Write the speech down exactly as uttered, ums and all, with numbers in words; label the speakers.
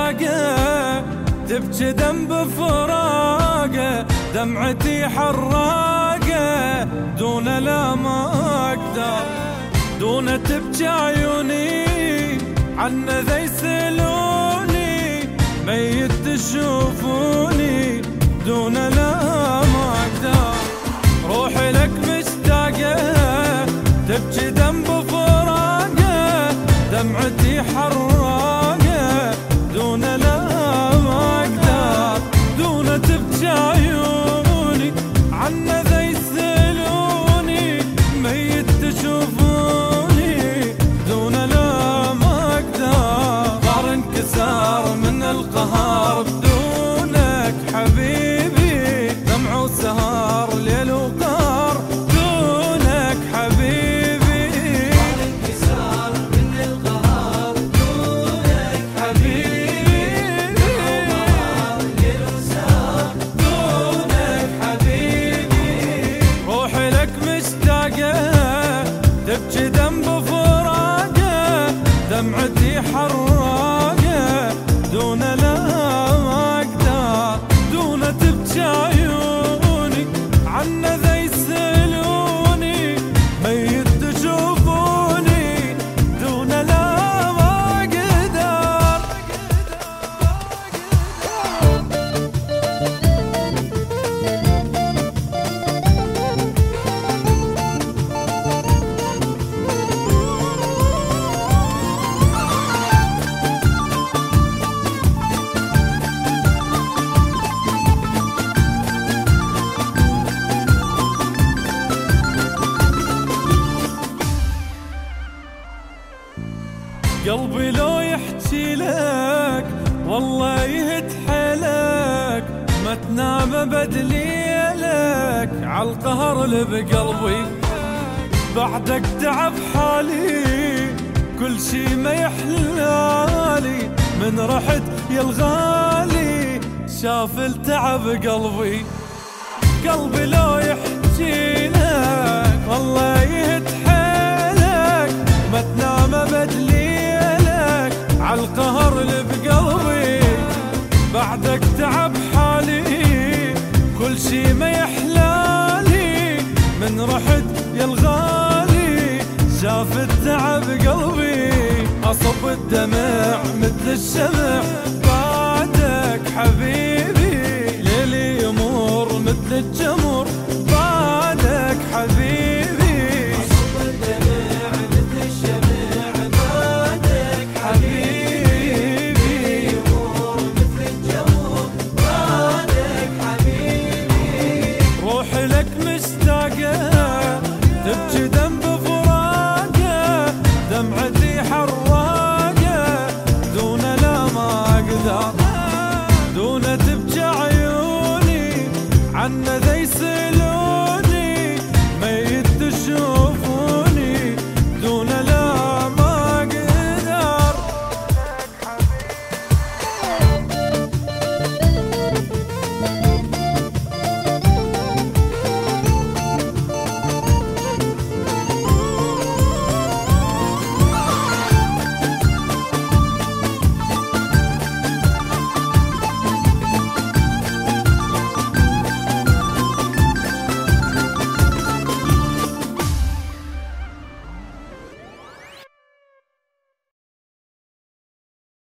Speaker 1: مشتاقة تبكي ذنب فراقه، دمعتي حراقة دون لا ما أقدر، دون تبكي عيوني عنا ذا يسألوني، ميت تشوفوني دون لا ما أقدر. روحي لك مشتاقة تبكي ذنب فراقه، دمعتي حراقة دون لا ما أقدر، دون تبكي عيوني عنا ذا يسألوني، ميت تشوفوني دون لا ما أقدر. ظهر انكسار من القهر بدونك حبيبي، دمع وسهر ليل وقار دونك حبيبي. ظهر انكسار من القهر بدونك حبيبي، دمع ليل وسهر دونك حبيبي. روحي لك مشتاقة تبكي ذنب فراقه، دمعتي حراقة دون لا ما أقدر، دون تبكي عيوني عنا ذا يسألوني، ميت تشوفوني دون لا ما أقدر. قلبي لو يحكي لك والله يهد حيلك، ما تنام ابد ليلك عالقهر اللي بقلبي، بعدك تعب حالي كل شي ما يحلالي، من رحت يا الغالي شاف التعب قلبي. قلبي لو يحكي لك والله يهد حيلك، ما تنام ابد ليلك عالقهر اللي بقلبي، بعدك تعب حالي كل شي ما يحلالي، من رحت يا الغالي شاف التعب قلبي. أصب الدمع مثل الشمع بعدك حبيبي، ليلي يمر مثل الجمر بعدك حبيبي. أصب الدمع مثل الشمع بعدك حبيبي، يمر مثل الجمر بعدك حبيبي. روحي لك مشتاقة تبكي ذنب فراقه، دمعتي حراقة دون لا ما أقدر.